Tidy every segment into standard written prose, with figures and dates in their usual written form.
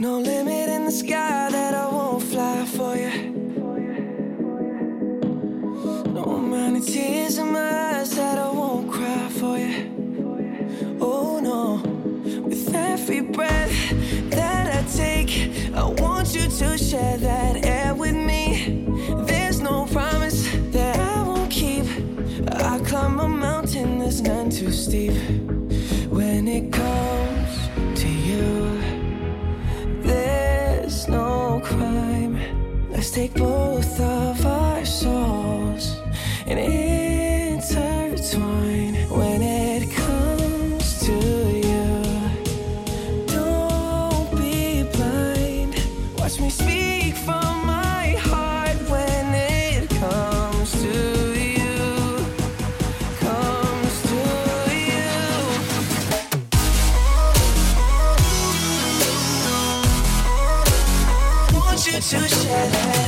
No limit in the sky that I won't fly for you. No amount of tears in my eyes that I won't cry for you. Oh no, with every breath that I take, I want you to share that air with me. There's no promise that I won't keep. I climb a mountain that's none too steep. When it comes to you, there's no crime. Let's take both of our souls and intertwine. When it comes to you, don't be blind. Watch me speak from my heart. When it comes to you, comes to you. Want you to share that.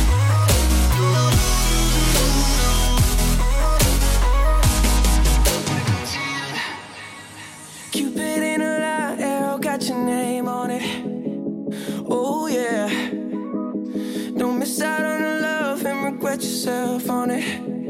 Cupid in a lie, arrow got your name on it. Oh yeah. Don't miss out on the love and regret yourself on it.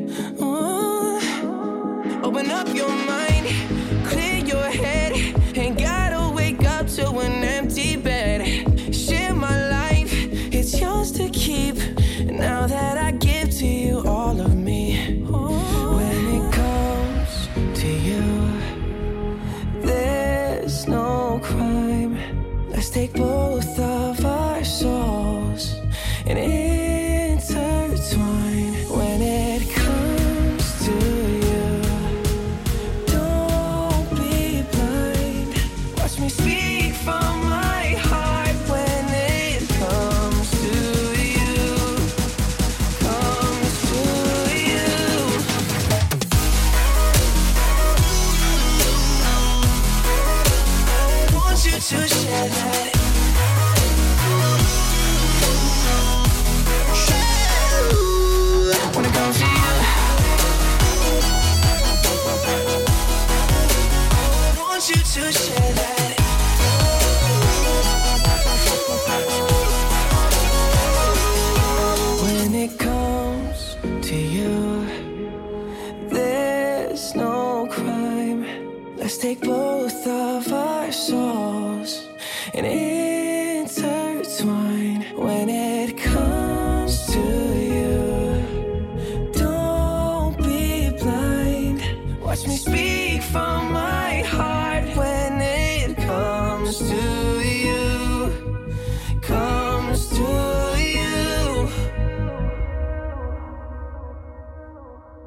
Open up your mind, clear your head. Ain't gotta wake up to an empty bed. Share my life, it's yours to keep. Now that I give to you all of me. When it comes to you, there's no crime. Let's take both of our souls and